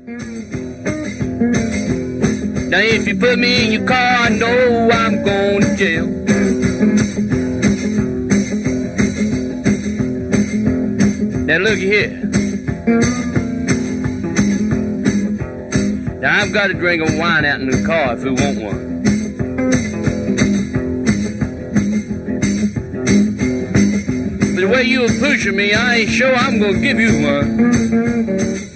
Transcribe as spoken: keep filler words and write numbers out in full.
Now if you put me in your car, I know I'm going to jail. Now look here. Now I've got a drink of wine out in the car if you want one. But the way you were pushing me, I ain't sure I'm gonna give you one.